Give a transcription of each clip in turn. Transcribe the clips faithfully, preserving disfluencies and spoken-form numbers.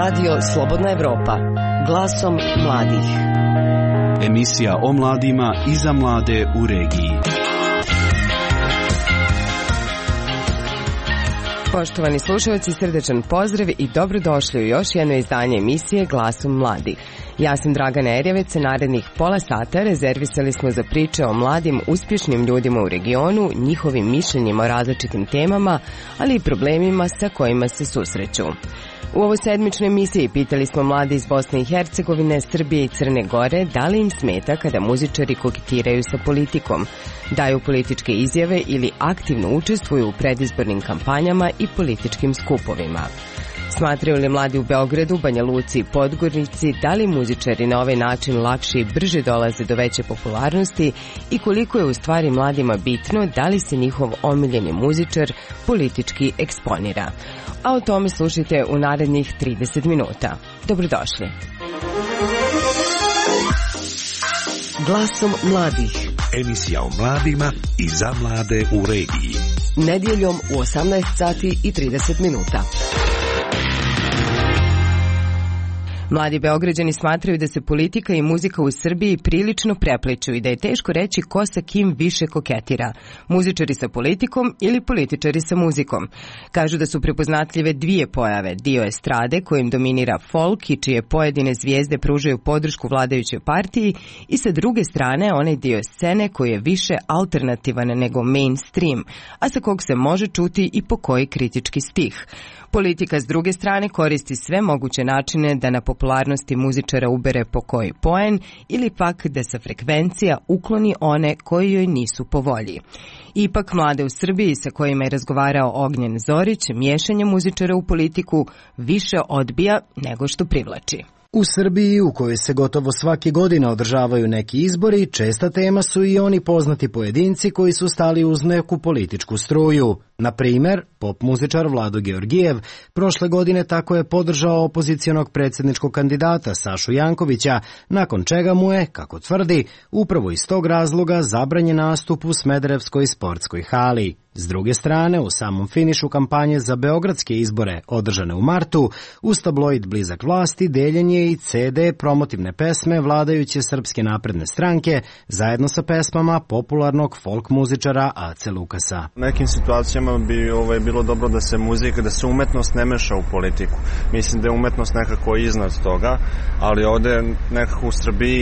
Radio Slobodna Evropa, glasom mladih. Emisija o mladima i za mlade u regiji. Poštovani slušalci, srdečan pozdrav i dobrodošli u još jedno izdanje emisije Glasom mladih. Ja sam Dragana Erjevec, narednih pola sata rezervisali smo za priče o mladim, uspješnim ljudima u regionu, njihovim mišljenjima o različitim temama, ali i problemima sa kojima se susreću. U ovoj sedmičnoj emisiji pitali smo mlade iz Bosne i Hercegovine, Srbije i Crne Gore da li im smeta kada muzičari koketiraju sa politikom, daju političke izjave ili aktivno učestvuju u predizbornim kampanjama i političkim skupovima. Smatraju li mladi u Beogradu, Banja Luci i Podgorici da li muzičari na ovaj način lakše i brže dolaze do veće popularnosti i koliko je u stvari mladima bitno da li se njihov omiljeni muzičar politički eksponira. A o tome slušajte u narednih trideset minuta. Dobrodošli. Glasom mladih. Emisija o mladima i za mlade u regiji. Nedjeljom u osamnaest sati i trideset minuta. Mladi Beograđani smatraju da se politika i muzika u Srbiji prilično prepliču i da je teško reći ko sa kim više koketira, muzičari sa politikom ili političari sa muzikom. Kažu da su prepoznatljive dvije pojave, dio estrade kojim dominira folk i čije pojedine zvijezde pružaju podršku vladajućoj partiji i sa druge strane onaj dio scene koji je više alternativan nego mainstream, a sa kog se može čuti i po koji kritički stih. Politika s druge strane koristi sve moguće načine da na popularnosti muzičara ubere po koji poen ili pak da sa frekvencija ukloni one koji joj nisu po volji. Ipak mlade u Srbiji sa kojima je razgovarao Ognjen Zorić, miješanje muzičara u politiku više odbija nego što privlači. U Srbiji, u kojoj se gotovo svake godine održavaju neki izbori, česta tema su i oni poznati pojedinci koji su stali uz neku političku struju. Na primjer, pop muzičar Vlado Georgijev prošle godine tako je podržao opozicionog predsjedničkog kandidata Sašu Jankovića, nakon čega mu je, kako tvrdi, upravo iz tog razloga zabranjen nastup u Smederevskoj sportskoj hali. S druge strane, u samom finišu kampanje za beogradske izbore, održane u martu, uz tabloid blizak vlasti deljen je i ce de promotivne pesme vladajuće Srpske napredne stranke, zajedno sa pesmama popularnog folk muzičara Ace Lukasa. U nekim situacijama bi ovaj, bilo dobro da se muzika, da se umetnost ne meša u politiku. Mislim da je umetnost nekako iznad toga, ali ovde nekako u Srbiji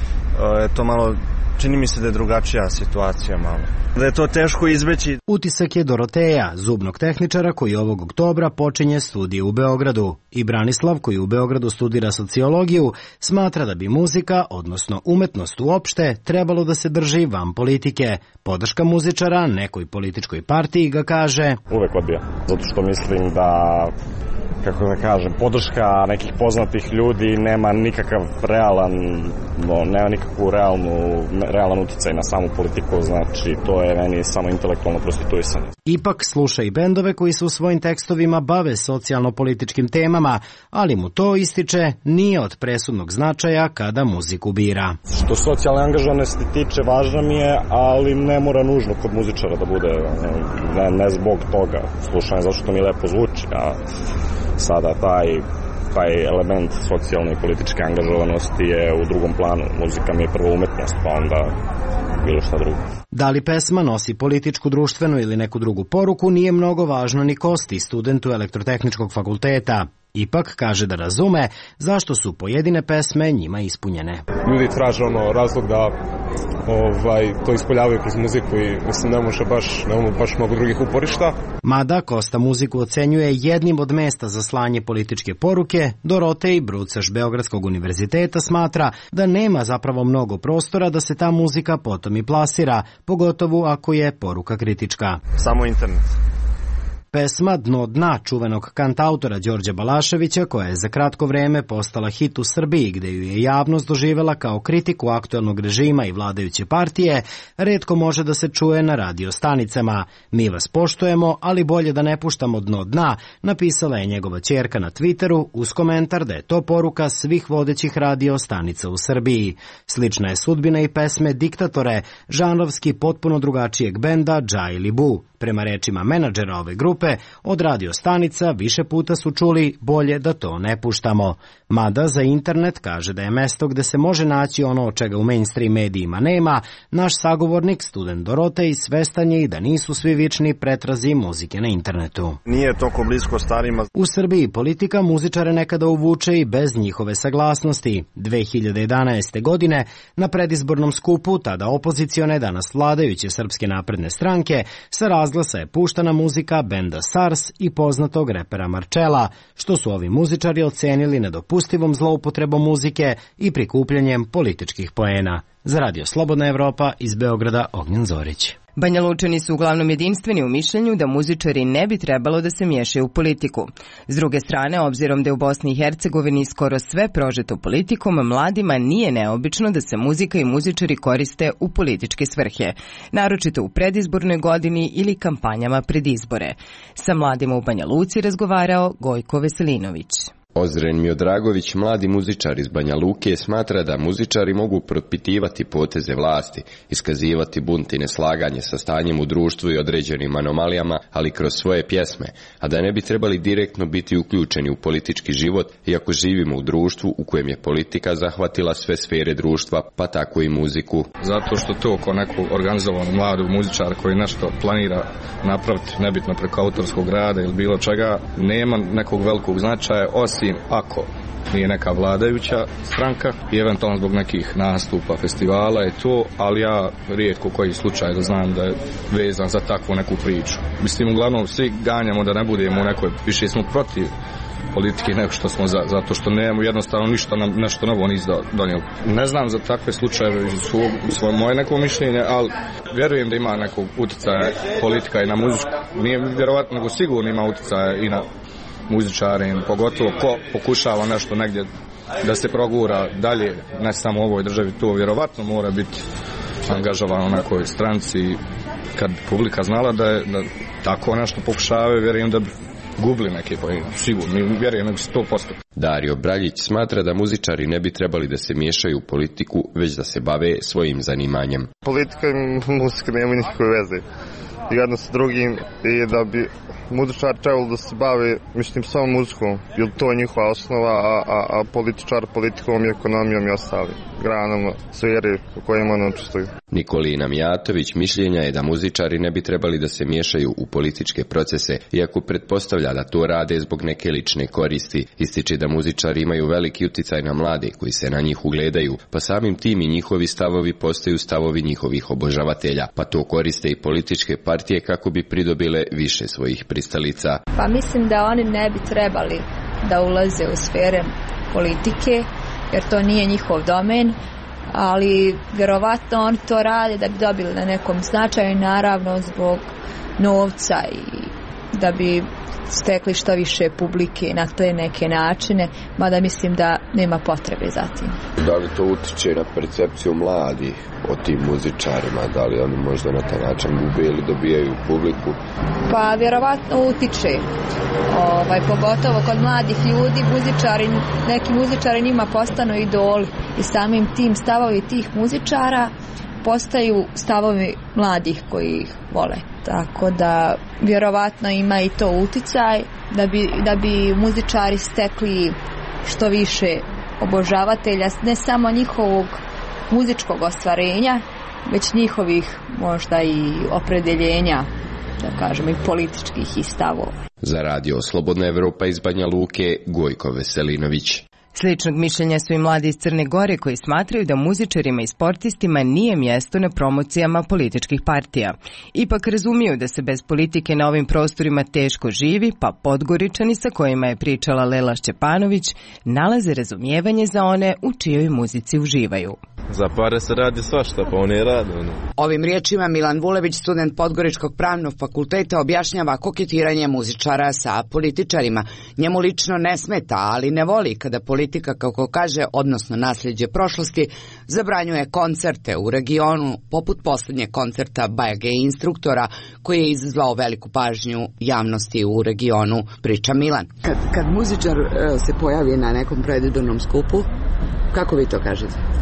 je to malo, čini mi se da je drugačija situacija malo. Da je to teško izbeći. Utisak je Doroteja, zubnog tehničara koji ovog oktobra počinje studije u Beogradu. I Branislav, koji u Beogradu studira sociologiju, smatra da bi muzika, odnosno umetnost uopšte, trebalo da se drži van politike. Podrška muzičara nekoj političkoj partiji ga kaže: uvek odbija, zato što mislim da, kako da kažem, podrška nekih poznatih ljudi nema nikakav realan, no, nema nikakvu realnu, realan uticaj na samu politiku, znači to je meni samo intelektualno prostituisanje. Ipak sluša i bendove koji se u svojim tekstovima bave socijalno-političkim temama, ali mu to, ističe, nije od presudnog značaja kada muziku bira. Što socijalne angažovanosti tiče, važno mi je, ali ne mora nužno kod muzičara da bude, ne, ne zbog toga. Slušanje zato što mi lepo zvuči, a sada taj, taj element socijalne i političke angažovanosti je u drugom planu. Muzika mi je prvo umetnost, pa onda bilo šta drugo. Da li pesma nosi političku, društvenu ili neku drugu poruku nije mnogo važno ni Kosti, studentu Elektrotehničkog fakulteta. Ipak kaže da razume zašto su pojedine pesme njima ispunjene. Ljudi traže ono razlog da ovaj, to ispoljavaju kroz muziku i mislim ne može baš, ne može baš mnogo drugih uporišta. Mada Kosta muziku ocenjuje jednim od mesta za slanje političke poruke, Dorotej Brucaš Beogradskog univerziteta smatra da nema zapravo mnogo prostora da se ta muzika potom i plasira, pogotovo ako je poruka kritička. Samo internet. Pesma Dno dna čuvenog kantautora Đorđa Balaševića, koja je za kratko vreme postala hit u Srbiji, gde ju je javnost doživela kao kritiku aktuelnog režima i vladajuće partije, retko može da se čuje na radio stanicama. Mi vas poštujemo, ali bolje da ne puštamo dno dna, napisala je njegova ćerka na Twitteru uz komentar da je to poruka svih vodećih radio stanica u Srbiji. Slična je sudbina i pesme Diktatore, žanrovski potpuno drugačijeg benda Dža ili Bu. Prema rečima menadžera ove grupe, od radio stanica više puta su čuli bolje da to ne puštamo. Mada za internet kaže da je mesto gde se može naći ono čega u mainstream medijima nema, naš sagovornik, student Dorotej, svestan je i da nisu svi vični pretrazi muzike na internetu. Nije toliko blisko starima. U Srbiji politika muzičare nekada uvuče i bez njihove saglasnosti. dve hiljade jedanaeste. godine na predizbornom skupu, tada opozicione, danas vladajuće Srpske napredne stranke, sa razglasa je puštana muzika benda SARS i poznatog repera Marčela, što su ovi muzičari ocenili nedopustivom zloupotrebom muzike i prikupljanjem političkih poena. Za Radio Slobodna Evropa iz Beograda, Ognjen Zorić. Banjalučani su uglavnom jedinstveni u mišljenju da muzičari ne bi trebalo da se miješaju u politiku. S druge strane, obzirom da je u Bosni i Hercegovini skoro sve prožeto politikom, mladima nije neobično da se muzika i muzičari koriste u političke svrhe, naročito u predizbornoj godini ili kampanjama pred izbore. Sa mladima u Banja Luci razgovarao Gojko Veselinović. Ozren Miodragović, mladi muzičar iz Banja Luke, smatra da muzičari mogu propitivati poteze vlasti, iskazivati bunt i neslaganje sa stanjem u društvu i određenim anomalijama, ali kroz svoje pjesme, a da ne bi trebali direktno biti uključeni u politički život, iako živimo u društvu u kojem je politika zahvatila sve sfere društva, pa tako i muziku. Zato što to ko neku organizovanu mladu muzičar koji nešto planira napraviti, nebitno preko autorskog rada ili bilo čega, nema nekog velikog značaja, osim ako nije neka vladajuća stranka i eventualno zbog nekih nastupa, festivala je to, ali ja rijetko koji slučaj da znam da je vezan za takvu neku priču. Mislim, uglavnom svi ganjamo da ne budemo u nekoj, više smo protiv politike nego što smo za, zato što nemamo jednostavno ništa nam nešto novo niz donijeli. Ne znam za takve slučajeve su svoje moje neko mišljenje, ali vjerujem da ima nekog utjecaja politika i na muziku. Nije vjerovatno, nego sigurno ima utjecaja i na muzičari, pogotovo ko pokušava nešto negdje da se progura dalje, ne samo u ovoj državi, to vjerovatno mora biti angažovano na nekoj stranci. Kad publika znala da je da tako nešto pokušavaju, vjerujem da bi gubili neke poene, sigurno, vjerujem nego sto posto. Dario Braljić smatra da muzičari ne bi trebali da se miješaju u politiku, već da se bave svojim zanimanjem. Politika i muzika nema nikakve veze jedno sa drugim i da bi muzičar trebalo da se bave, mislim, samo muzikom, jer to je njihova osnova, a, a, a političar politikom i ekonomijom i ostali granama sfere u kojima on učestvuju. Nikolina Mijatović mišljenja je da muzičari ne bi trebali da se miješaju u političke procese, iako pretpostavlja da to rade zbog neke lične koristi. Ističe da muzičari imaju veliki uticaj na mlade koji se na njih ugledaju, pa samim tim i njihovi stavovi postaju stavovi njihovih obožavatelja, pa to koriste i političke partije kako bi pridobile više svojih pristalica. Pa mislim da oni ne bi trebali da ulaze u sfere politike, jer to nije njihov domen, ali vjerovatno oni to rade da bi dobili na nekom značaju, naravno zbog novca i da bi stekli što više publike na te neke načine, mada mislim da nema potrebe za tim. Da li to utiče na percepciju mladih o tim muzičarima, da li oni možda na taj način gube ili dobijaju publiku? Pa vjerovatno utiče, ovaj, pogotovo kod mladih ljudi, muzičari, neki muzičari njima postanu idoli i samim tim stavovi tih muzičara postaju stavovi mladih koji ih vole. Tako da vjerovatno ima i to uticaj da bi, da bi muzičari stekli što više obožavatelja, ne samo njihovog muzičkog ostvarenja, već njihovih možda i opredeljenja, da kažem, i političkih i stavova. Za Radio Slobodna Evropa iz Banja Luke, Gojko Veselinović. Sličnog mišljenja su i mladi iz Crne Gore koji smatraju da muzičarima i sportistima nije mjesto na promocijama političkih partija. Ipak razumiju da se bez politike na ovim prostorima teško živi, pa Podgoričani sa kojima je pričala Lela Šćepanović nalaze razumijevanje za one u čijoj muzici uživaju. Za pare se radi svašta, pa oni rade. Ovim riječima Milan Vulević, student Podgoričkog pravnog fakulteta, objašnjava koketiranje muzičara sa političarima. Njemu lično ne smeta, ali ne voli kada politika, kako kaže, odnosno nasljeđe prošlosti, zabranjuje koncerte u regionu, poput posljednjeg koncerta Bajage instruktora, koji je izazvao veliku pažnju javnosti u regionu, priča Milan. Kad, kad muzičar se pojavi na nekom predizbornom skupu, kako vi to kažete?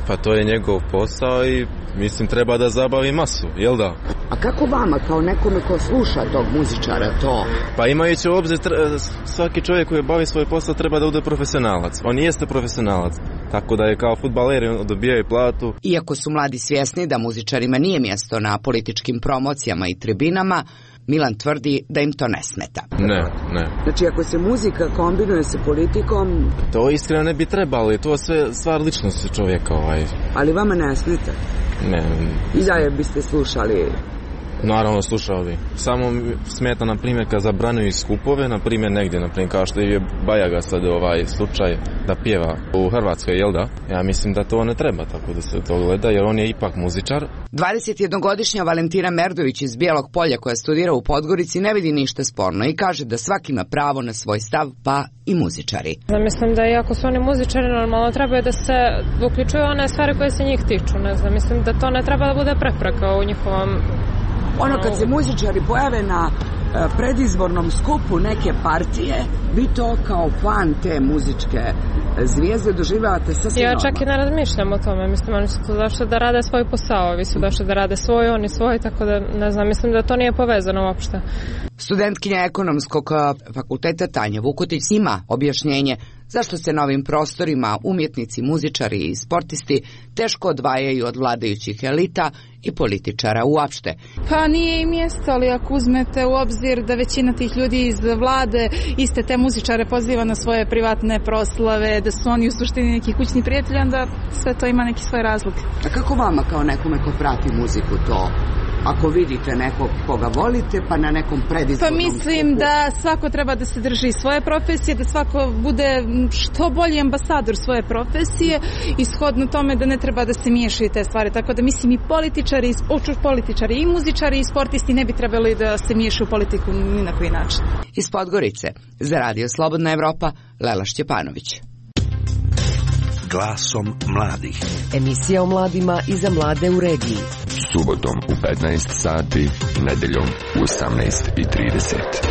Pa to je njegov posao i mislim treba da zabavi masu, jel da? A kako vama, kao nekome ko sluša tog muzičara, to? Pa imajući u obzir, svaki čovjek koji bavi svoj posao treba da bude profesionalac. On jeste profesionalac, tako da je kao fudbaler, on dobijaju platu. Iako su mladi svjesni da muzičarima nije mjesto na političkim promocijama i tribinama, Milan tvrdi da im to ne smeta. Ne, ne. Znači, ako se muzika kombinuje sa politikom... To iskreno ne bi trebalo, to je sve stvar ličnosti čovjeka. Ovaj. Ali vama ne smeta? Ne. I dalje biste slušali... Naravno slušao bi. Samo smeta, na primjer, kad zabranjuju skupove, na primjer negdje, na primjer, kao što je Bajaga sad ovaj slučaj da pjeva u Hrvatskoj, jel da? Ja mislim da to ne treba tako da se to gleda, jer on je ipak muzičar. dvadesetjednogodišnja Valentina Merdović iz Bijelog Polja, koja studira u Podgorici, ne vidi ništa sporno i kaže da svaki ima pravo na svoj stav, pa i muzičari. Ja mislim da iako su oni muzičari, normalno trebaju da se uključuju one stvari koje se njih tiču, ne znam, mislim da to ne treba da bude prepreka u njihovom... Ono kad se muzičari pojave na predizbornom skupu neke partije, vi to kao fan te muzičke zvijezde doživljavate sasvim Ja normalno. čak i ne razmišljam o tome, mislim, oni su tu došli da rade svoj posao, ovi su došli da rade svoj, oni svoj, tako da ne znam, mislim da to nije povezano uopšte. Studentkinja ekonomskog fakulteta Tanja Vukotić ima objašnjenje zašto se na ovim prostorima umjetnici, muzičari i sportisti teško odvajaju od vladajućih elita i političara uopšte. Pa nije i mjesto, ali ako uzmete u obzir da većina tih ljudi iz vlade iste te muzičare poziva na svoje privatne proslave, da su oni u suštini neki kućni prijatelji, onda sve to ima neki svoj razlog. A kako vama kao nekome ko prati muziku to? Ako vidite nekog koga volite, pa na nekom predizbornom... Pa mislim skupu. Da svako treba da se drži svoje profesije, da svako bude što bolji ambasador svoje profesije i shodno tome da ne treba da se miješaju te stvari. Tako da mislim i političari, i političari, i muzičari, i sportisti ne bi trebali da se miješaju u politiku ni na koji način. Iz Podgorice, za Radio Slobodna Evropa, Lela Šćepanović. Glasom mladih. Emisija o mladima i za mlade u regiji. Subotom u petnaest sati, nedeljom u osamnaest i trideset.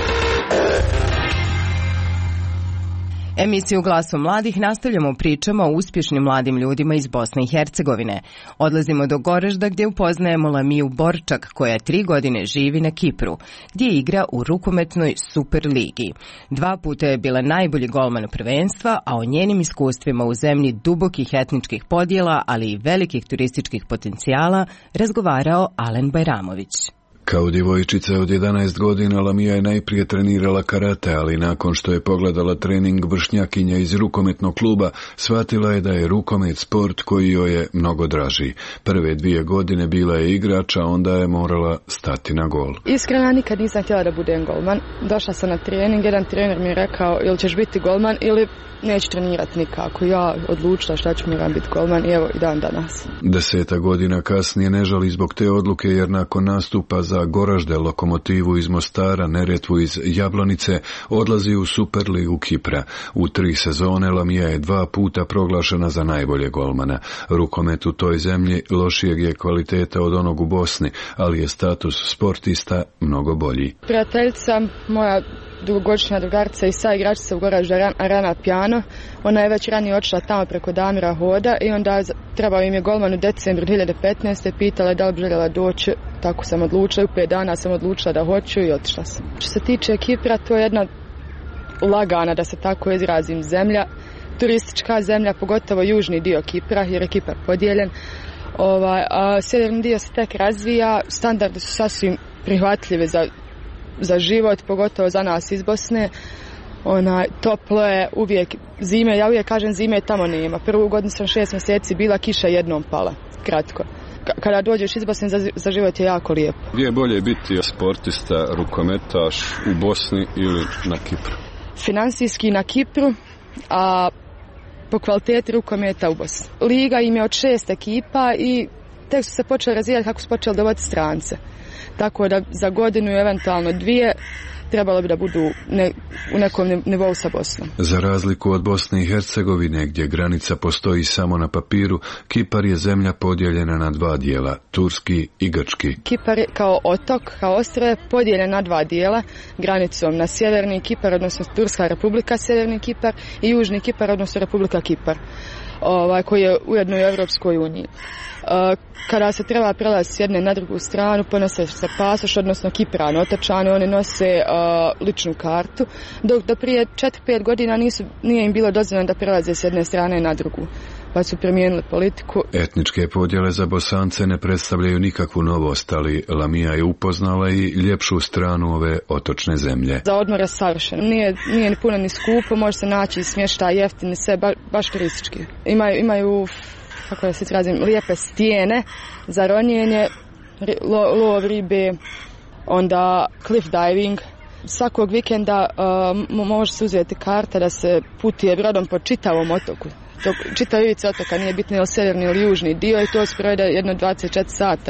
Emisiju Glasom mladih nastavljamo pričama o uspješnim mladim ljudima iz Bosne i Hercegovine. Odlazimo do Goražda gdje upoznajemo Lamiju Borčak, koja tri godine živi na Kipru, gdje igra u rukometnoj Super ligi. Dva puta je bila najbolji golman prvenstva, a o njenim iskustvima u zemlji dubokih etničkih podjela, ali i velikih turističkih potencijala, razgovarao Alen Bajramović. Kao djevojčica od jedanaest godina Lamija je najprije trenirala karate, ali nakon što je pogledala trening vršnjakinja iz rukometnog kluba, shvatila je da je rukomet sport koji joj je mnogo draži. Prve dvije godine bila je igrač, a onda je morala stati na gol. Iskreno, nikad nisam htjela da budem golman. Došla sam na trening, jedan trener mi je rekao ili ćeš biti golman ili neću trenirati nikako. Ja odlučila šta ću, moram biti golman i evo i dan danas. Deseta godina kasnije ne žali zbog te odluke, jer nakon nastupa za Goražde, Lokomotivu iz Mostara, Neretvu iz Jablonice, odlazi u Superligu Kipra. U tri sezone Lamija je dva puta proglašena za najbolje golmana. Rukomet u toj zemlji lošijeg je kvaliteta od onog u Bosni, ali je status sportista mnogo bolji. Prijateljica moja, dugogodišnja drugarica i sa igračica u Goraždu, Arana Pjano. Ona je već ranije otišla tamo preko Damira Hoda i onda trebao im je golman u decembru dvije hiljade petnaeste. Pitala je da li bi željela doći, tako sam odlučila. U pet dana sam odlučila da hoću i otišla sam. Što se tiče Kipra, to je jedna lagana, da se tako izrazim, zemlja. Turistička zemlja, pogotovo južni dio Kipra, jer je Kipar podijeljen. Ovaj, a sjeverni dio se tek razvija, standardi su sasvim prihvatljivi za za život, pogotovo za nas iz Bosne. Ona, toplo je uvijek, zime, ja uvijek kažem zime tamo nema. Prvu godinu sam šest mjeseci bila, kiša jednom pala, kratko. K- kada dođeš iz Bosne, za, za život je jako lijepo. Gdje je bolje biti sportista, rukometaš u Bosni ili na Kipru? Finansijski na Kipru, a po kvaliteti rukometa u Bosni. Liga im je od šest ekipa i tek su se počeli razvijati kako su počeli dovoditi strance. Tako da za godinu, eventualno dvije, trebalo bi da budu ne, u nekom nivou sa Bosnom. Za razliku od Bosne i Hercegovine, gdje granica postoji samo na papiru, Kipar je zemlja podijeljena na dva dijela, turski i grčki. Kipar kao otok, kao ostrvo je podijeljen na dva dijela, granicom na sjeverni Kipar, odnosno Turska republika sjeverni Kipar i južni Kipar, odnosno Republika Kipar, ovaj, koji je ujedno u Evropskoj uniji. Kada se treba prelaziti s jedne na drugu stranu, ponose se pasoš, odnosno Kiprani, otočani, oni nose uh, ličnu kartu, dok do prije četiri pet godina nisu, nije im bilo dozvoljeno da prelaze s jedne strane na drugu, pa su promijenili politiku. Etničke podjele za Bosance ne predstavljaju nikakvu novost, ali Lamija je upoznala i ljepšu stranu ove otočne zemlje. Za odmor je savršeno, nije, nije ni puno ni skupo, može se naći smještaj jeftini, sve ba, baš turistički. Imaju, imaju kako da se izrazim, lijepe stijene za ronjenje, lo, lov ribe, onda cliff diving. Svakog vikenda uh, može se uzeti karta da se putuje brodom po čitavom otoku. Čitav ivica otoka, nije bitno ili sjeverni ili južni dio, i to se provede jedno dvadeset četiri sata.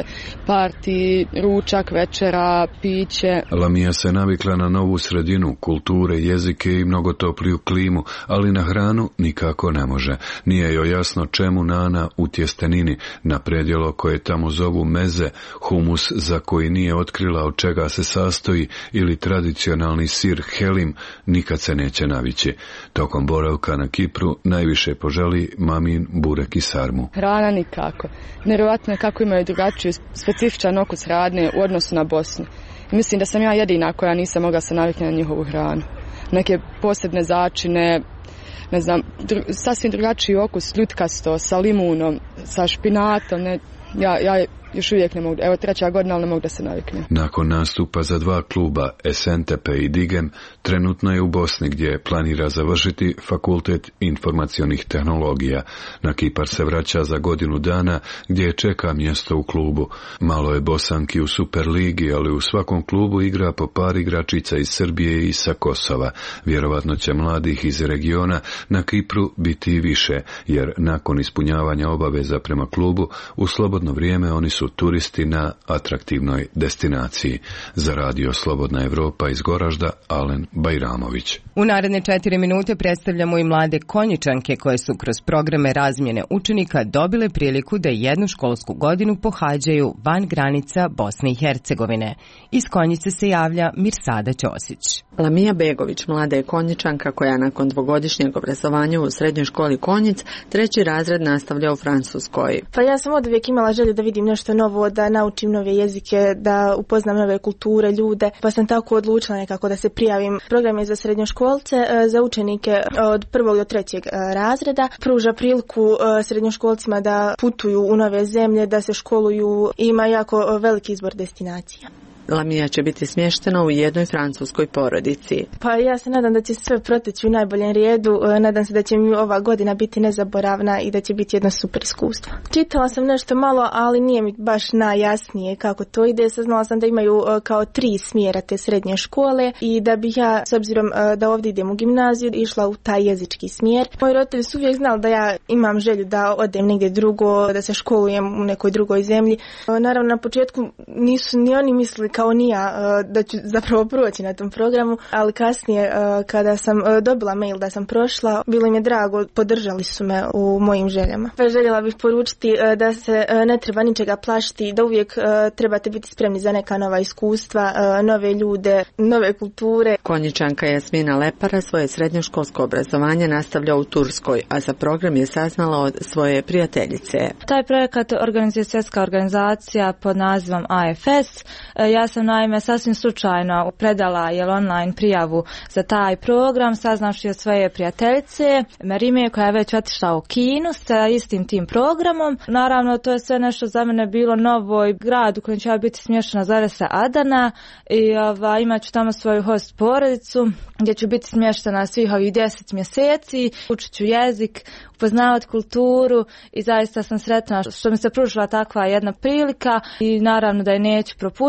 Parti, ručak, večera, piće. Lamija se navikla na novu sredinu, kulture, jezike i mnogo topliju klimu, ali na hranu nikako ne može. Nije joj jasno čemu nana u tjestenini, na predjelo koje tamo zovu meze, humus za koji nije otkrila od čega se sastoji, ili tradicionalni sir helim, nikad se neće navići. Tokom boravka na Kipru najviše poželi mamin burek i sarmu. Hrana nikako. Nevjerojatno je kako imaju drugačiju, specifičan okus hrane u odnosu na Bosnu. Mislim da sam ja jedina koja nisam mogla se naviknuti na njihovu hranu. Neke posebne začine, ne znam, dru, sasvim drugačiji okus, ljutkasto, sa limunom, sa špinatom, ne, ja, ja još uvijek ne mogu, evo treća godina, ali ne mogu da se naviknem. Nakon nastupa za dva kluba, S N T P i Digem, trenutno je u Bosni gdje planira završiti Fakultet informacionih tehnologija. Na Kipar se vraća za godinu dana gdje čeka mjesto u klubu. Malo je Bosanki u Superligi, ali u svakom klubu igra po par igračica iz Srbije i sa Kosova. Vjerovatno će mladih iz regiona na Kipru biti i više, jer nakon ispunjavanja obaveza prema klubu, u slobodno vrijeme oni su turisti na atraktivnoj destinaciji. Za radio Slobodna Evropa iz Goražda, Alen Bajramović. U naredne četiri minute predstavljamo i mlade Konjičanke koje su kroz programe razmjene učenika dobile priliku da jednu školsku godinu pohađaju van granica Bosne i Hercegovine. Iz Konjice se javlja Mirsada Ćosić. Lamija Begović, mlada je Konjičanka koja nakon dvogodišnjeg obrazovanja u srednjoj školi Konjic treći razred nastavlja u Francuskoj. Pa ja sam od uvijek imala želju da vidim nešto novo, da naučim nove jezike, da upoznam nove kulture, ljude, pa sam tako odlučila nekako da se prijavim. Program je za srednjoškolce, za učenike od prvog do trećeg razreda. Pruža priliku srednjoškolcima da putuju u nove zemlje, da se školuju i ima jako veliki izbor destinacija. Lamija će biti smještena u jednoj francuskoj porodici. Pa ja se nadam da će sve proteći u najboljem redu, nadam se da će mi ova godina biti nezaboravna i da će biti jedno super iskustvo. Čitala sam nešto malo, ali nije mi baš najjasnije kako to ide. Saznala sam da imaju kao tri smjera te srednje škole i da bih ja, s obzirom da ovdje idem u gimnaziju, išla u taj jezički smjer. Moji roditelji su uvijek znali da ja imam želju da odem negdje drugo, da se školujem u nekoj drugoj zemlji. Naravno, na početku nisu ni oni mislili kao ni ja da ću zapravo proći na tom programu, ali kasnije kada sam dobila mail da sam prošla, bilo im je drago, podržali su me u mojim željama. Željela bih poručiti da se ne treba ničega plašiti, da uvijek trebate biti spremni za neka nova iskustva, nove ljude, nove kulture. Konjičanka Jasmina Lepara svoje srednjoškolsko obrazovanje nastavlja u Turskoj, a za program je saznala od svoje prijateljice. Taj projekat organizuje svjetska organizacija pod nazivom A F S. Ja sam naime sasvim slučajno predala jel, online prijavu za taj program, saznavši od svoje prijateljice Merime koja je već otišla u Kinu sa istim tim programom. Naravno, to je sve nešto za mene bilo novo i grad u kojem ću ja biti smještena zove se Adana i ova, imat ću tamo svoju host porodicu gdje ću biti smještena svih ovih deset mjeseci, učit ću jezik, upoznavati kulturu i zaista sam sretna što mi se pružila takva jedna prilika i naravno da je neću propustiti.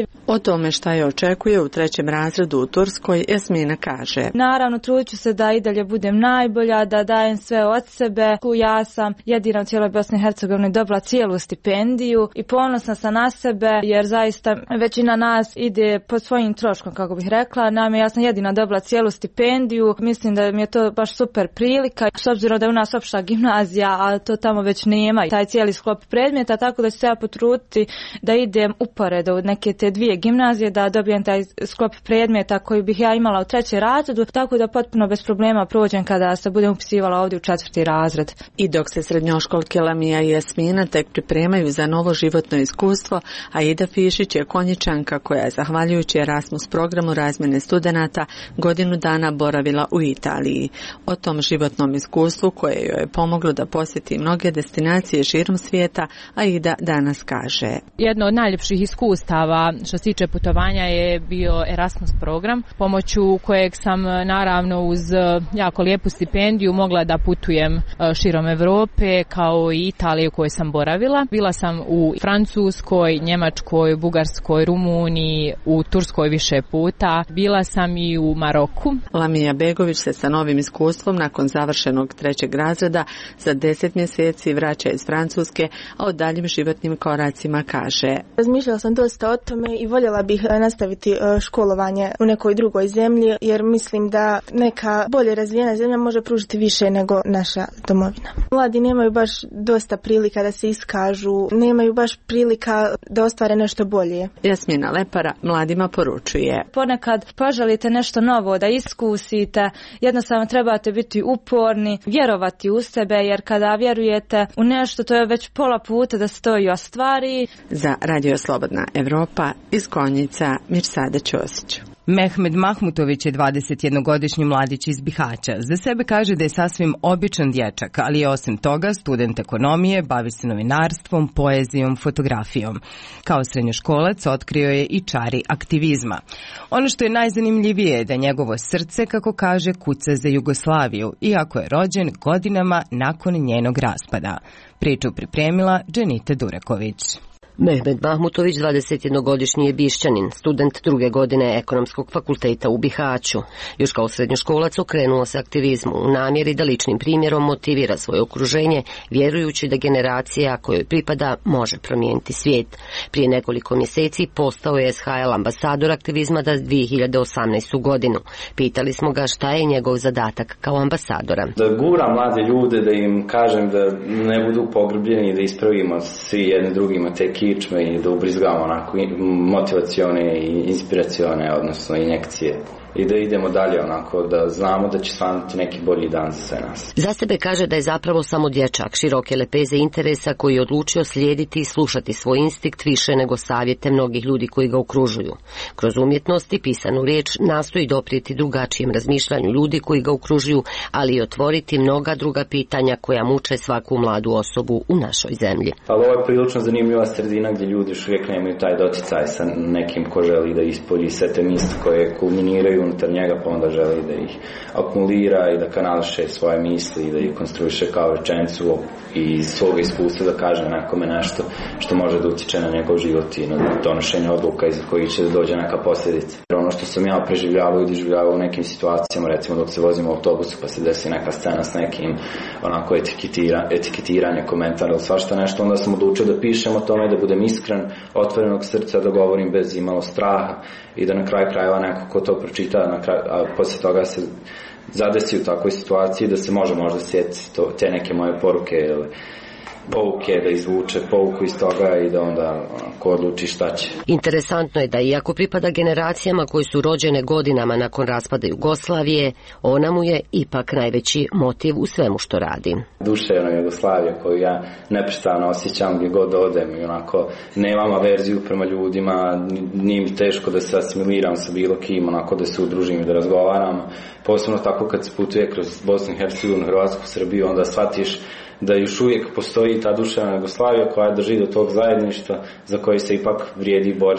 O tome šta je očekuje u trećem razredu u Turskoj, Jasmina kaže. Naravno, trudit ću se da i dalje budem najbolja, da dajem sve od sebe. Ja sam jedina u cijeloj Bosni i Hercegovini dobila cijelu stipendiju i ponosna sam na sebe, jer zaista većina nas ide pod svojim troškom, kako bih rekla. Naime, ja sam jedina dobila cijelu stipendiju. Mislim da mi je to baš super prilika, s obzirom da je u nas opšta gimnazija, a to tamo već nema taj cijeli sklop predmeta, tako da ću se ja potruditi da idem uporedo u neke te dvije gimnazije, da dobijem taj sklop predmeta koji bih ja imala u trećem razredu, tako da potpuno bez problema prođem kada se budem upisivala ovdje u četvrti razred. I dok se srednjoškolke Lamija i Jasmina tek pripremaju za novo životno iskustvo, Aida Fišić je Konjičanka koja je zahvaljujući Erasmus programu razmjene studenata godinu dana boravila u Italiji. O tom životnom iskustvu koje joj je pomoglo da posjeti mnoge destinacije širom svijeta, Aida danas kaže. Jedno od najljepših iskustava što se tiče putovanja je bio Erasmus program, pomoću kojeg sam naravno uz jako lijepu stipendiju mogla da putujem širom Europe kao i Italije u kojoj sam boravila. Bila sam u Francuskoj, Njemačkoj, Bugarskoj, Rumuniji, u Turskoj više puta. Bila sam i u Maroku. Lamija Begović se sa novim iskustvom nakon završenog trećeg razreda za deset mjeseci vraća iz Francuske, a o daljim životnim koracima kaže. Razmišljala sam dosta o tome i voljela bih nastaviti školovanje u nekoj drugoj zemlji, jer mislim da neka bolje razvijena zemlja može pružiti više nego naša domovina. Mladi nemaju baš dosta prilika da se iskažu, nemaju baš prilika da ostvare nešto bolje. Jasmina Lepara mladima poručuje. Ponekad poželite nešto novo da iskusite, jednostavno trebate biti uporni, vjerovati u sebe, jer kada vjerujete u nešto, to je već pola puta da se to i ostvari. Za Radio Slobodna Evropa iz Konjica, Mirsada Ćosić. Mehmed Mahmutović je dvadesetjednogodišnji mladić iz Bihaća. Za sebe kaže da je sasvim običan dječak, ali je osim toga student ekonomije, bavi se novinarstvom, poezijom, fotografijom. Kao srednjoškolac otkrio je i čari aktivizma. Ono što je najzanimljivije je da njegovo srce, kako kaže, kuca za Jugoslaviju, iako je rođen godinama nakon njenog raspada. Priču pripremila Dženita Dureković. Mehmed Mahmutović, dvadesetjednogodišnji je Bišćanin, student druge godine Ekonomskog fakulteta u Bihaću. Još kao srednjoškolac okrenuo se aktivizmu u namjeri da ličnim primjerom motivira svoje okruženje, vjerujući da generacija kojoj pripada može promijeniti svijet. Prije nekoliko mjeseci postao je S H L ambasador aktivizma za dvije hiljade osamnaestu. godinu. Pitali smo ga šta je njegov zadatak kao ambasadora. Da gura mlade ljude, da im kažem da ne budu pogrbljeni, da ispravimo svi jedni drugima te kičme i da ubrizgamo onako motivacione i inspiracione, odnosno injekcije. I da idemo dalje onako, da znamo da će svanuti neki bolji dan za sve nas. Za sebe kaže da je zapravo samo dječak široke lepeze interesa koji je odlučio slijediti i slušati svoj instinkt više nego savjete mnogih ljudi koji ga okružuju. Kroz umjetnost i pisanu riječ nastoji doprijeti drugačijem razmišljanju ljudi koji ga okružuju, ali i otvoriti mnoga druga pitanja koja muče svaku mladu osobu u našoj zemlji. Ali ovo je prilično zanimljiva sredina gdje ljudi još uvijek nemaju taj doticaj sa nekim ko želi da ispolji sve te misli koje kulminiraju unutar njega, pa onda želi da ih akumulira i da kanališe svoje misli i da ih konstruiše kao rečenicu i iz svog iskustva da kaže nekome nešto što može da utiče na njegov život i na donošenje odluka iza koji će da dođe neka posljedica. Ono što sam ja preživljavao i doživljavao u nekim situacijama, recimo dok se vozimo u autobusu pa se desi neka scena s nekim onako etiketira, etiketiranje, komentar ili svašta nešto, onda sam odlučio da pišem o tome, da budem iskren, otvorenog srca, da govorim bez imalo straha i da na kraju krajeva neko ko to pročita, na kraju, a poslije toga se zadesi u takvoj situaciji da se može možda sjetiti to, te neke moje poruke ili pouke, da izvuče pouku iz toga i da onda ko odluči šta će. Interesantno je da iako pripada generacijama koji su rođene godinama nakon raspada Jugoslavije, ona mu je ipak najveći motiv u svemu što radi. Duševna Jugoslavija koju ja neprestano osjećam gdje god odem i onako nemam averziju prema ljudima, nije mi teško da se asimiliram sa bilo kim, onako da se udružim i da razgovaram. Posebno tako kad se putuje kroz Bosnu i Hercegovinu, Hrvatsku, Srbiju, onda shvatiš da još uvijek postoji ta duševna Jugoslavija koja drži do tog zajedništva za koji se ipak vrijedi boriti.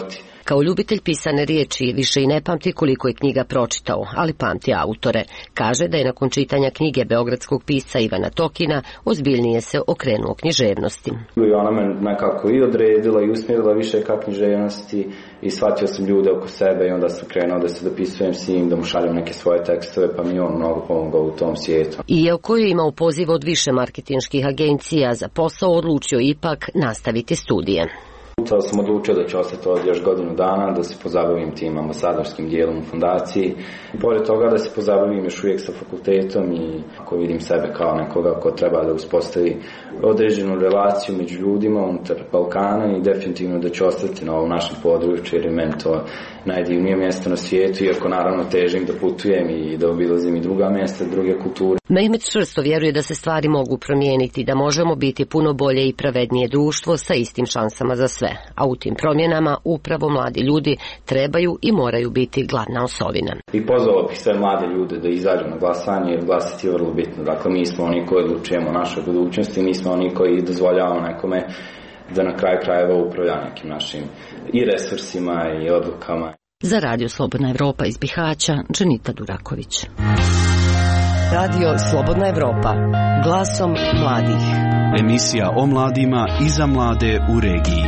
Kao ljubitelj pisane riječi više i ne pamti koliko je knjiga pročitao, ali pamti autore. Kaže da je nakon čitanja knjige beogradskog pisca Ivana Tokina ozbiljnije se okrenuo književnosti. I ona me nekako i odredila i usmjerila više ka književnosti i shvatio sam ljude oko sebe i onda sam krenuo da se dopisujem s njim, da mu šaljem neke svoje tekstove, pa mi on mnogo pomogao u tom svijetu. Iako je imao poziv od više marketinških agencija za posao, odlučio ipak nastaviti studije. Tada sam odlučio da ću ostati ovdje još godinu dana, da se pozabavim tim ambasadorskim dijelom u fondaciji. I pored toga da se pozabavim još uvijek sa fakultetom i ako vidim sebe kao nekoga ko treba da uspostavi određenu relaciju među ljudima unutar Balkana i definitivno da ću ostati na ovom našem području jer je meni to najdivnije mjesto na svijetu, iako naravno težim da putujem i da obilazim i druga mjesta, druge kulture. Mehmet čvrsto vjeruje da se stvari mogu promijeniti, da možemo biti puno bolje i pravednije društvo sa istim šansama za sve. A u tim promjenama upravo mladi ljudi trebaju i moraju biti glavna osovina. I pozvao bih sve mlade ljude da izađu na glasanje jer glasati je vrlo bitno. Dakle, mi smo oni koji odlučujemo o našoj budućnosti, mi smo oni koji dozvoljavamo nekome da na kraju krajeva upravlja nekim našim i resursima i odlukama. Za Radio Slobodna Evropa iz Bihaća, Dženita Duraković. Radio Slobodna Evropa, glasom mladih. Emisija o mladima i za mlade u regiji.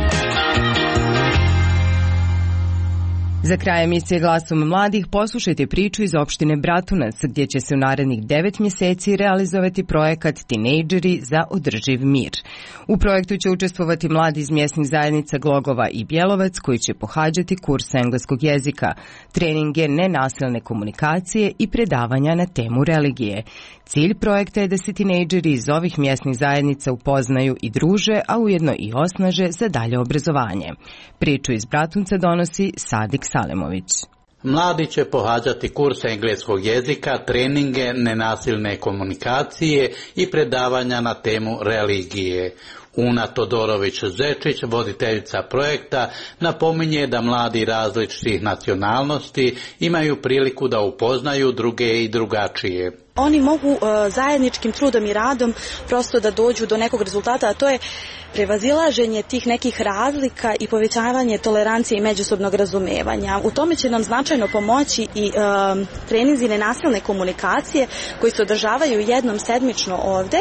Za kraj emisije Glasom mladih poslušajte priču iz opštine Bratunac, gdje će se u narednih devet mjeseci realizovati projekat Tinejdžeri za održiv mir. U projektu će učestvovati mladi iz mjesnih zajednica Glogova i Bjelovac koji će pohađati kurs engleskog jezika, treninge nenasilne komunikacije i predavanja na temu religije. Cilj projekta je da se tinejdžeri iz ovih mjesnih zajednica upoznaju i druže, a ujedno i osnaže za dalje obrazovanje. Priču iz Bratunca donosi Sadik Salemović. Mladi će pohađati kurs engleskog jezika, treninge nenasilne komunikacije i predavanja na temu religije. Una Todorović-Zečić, voditeljica projekta, napominje da mladi različitih nacionalnosti imaju priliku da upoznaju druge i drugačije. Oni mogu uh, zajedničkim trudom i radom prosto da dođu do nekog rezultata, a to je prevazilaženje tih nekih razlika i povećavanje tolerancije i međusobnog razumevanja. U tome će nam značajno pomoći i uh, treninzi nenasilne komunikacije koji se održavaju jednom sedmično ovde,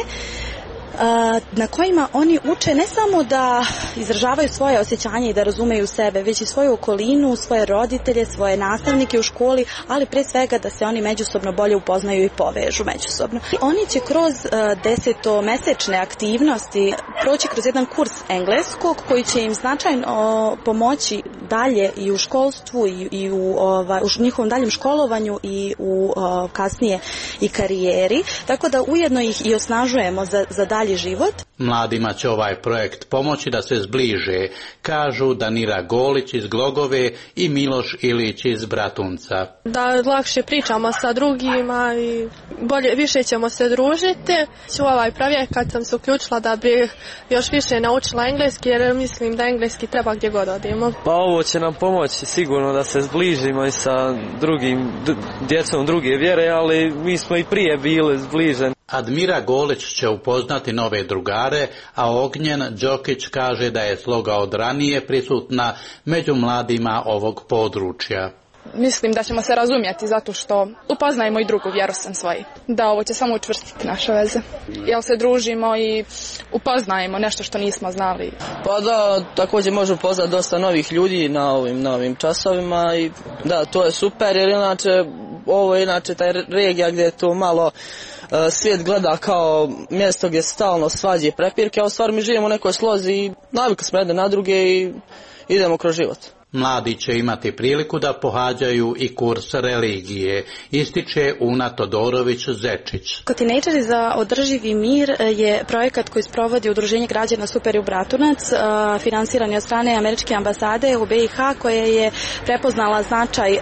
na kojima oni uče ne samo da izražavaju svoje osjećanje i da razumeju sebe, već i svoju okolinu, svoje roditelje, svoje nastavnike u školi, ali pre svega da se oni međusobno bolje upoznaju i povežu međusobno. Oni će kroz desetomesečne aktivnosti proći kroz jedan kurs engleskog koji će im značajno pomoći dalje i u školstvu i, i u, ova, u njihovom daljem školovanju i u o, kasnije i karijeri, tako da ujedno ih i osnažujemo za, za dalji život. Mladima će ovaj projekt pomoći da se zbliže, kažu Danira Golić iz Glogove i Miloš Ilić iz Bratunca. Da lakše pričamo sa drugima i bolje, više ćemo se družiti. U ovaj projekt kad sam se uključila da bi još više naučila engleski, jer mislim da engleski treba gdje god odimo. Pa ovo će nam pomoći sigurno da se zbližimo i sa drugim djecom druge vjere, ali mi smo i prije bili zbliženi. Admira Golić će upoznati nove drugare, a Ognjen Đokić kaže da je sloga od ranije prisutna među mladima ovog područja. Mislim da ćemo se razumjeti zato što upoznajemo i drugu vjeru sam svoji. Da ovo će samo učvrstiti naše veze. Jel se družimo i upoznajemo nešto što nismo znali. Pa da, također možemo upoznati dosta novih ljudi na ovim, na ovim časovima i da, to je super jer inače ovo je inače taj regija gdje je to malo svijet gleda kao mjesto gdje stalno svađe i prepirke, a u stvari mi živimo u nekoj slozi i navikli smo jedne na druge i idemo kroz život. Mladi će imati priliku da pohađaju i kurs religije, ističe Una Todorović-Zečić. Tinejdžeri za održivi mir je projekat koji sprovodi Udruženje građana Super u Bratunac, finansiran je od strane Američke ambasade u B i H koja je prepoznala značaj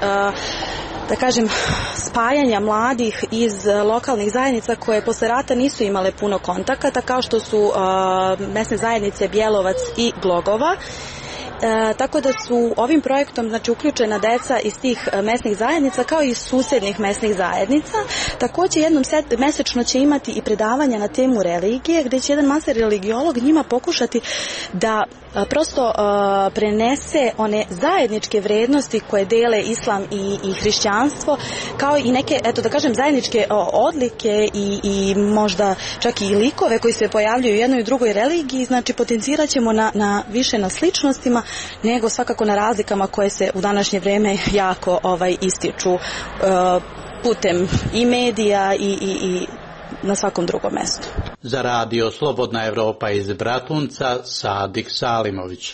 da kažem, spajanja mladih iz lokalnih zajednica koje posle rata nisu imale puno kontakata, kao što su uh, mesne zajednice Bjelovac i Glogova. e, tako da su ovim projektom znači uključena deca iz tih mesnih zajednica kao i susednih mesnih zajednica. Također jednom set, mesečno će imati i predavanja na temu religije, gdje će jedan master religiolog njima pokušati da a, prosto a, prenese one zajedničke vrednosti koje dele islam i, i hrišćanstvo, kao i neke, eto da kažem, zajedničke o, odlike i, i možda čak i likove koji se pojavljuju u jednoj i drugoj religiji. Znači potencirat ćemo na, na više na sličnostima nego svakako na razlikama koje se u današnje vrijeme jako ovaj ističu uh, putem i medija i, i, i na svakom drugom mjestu. Za radio Slobodna Evropa iz Bratunca, Sadik Salimović.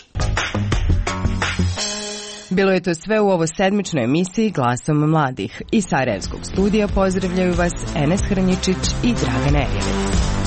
Bilo je to sve u ovo sedmičnoj emisiji Glasom mladih. Iz Sarajevskog studija pozdravljaju vas Enes Hranjičić i Dragan Erjevec.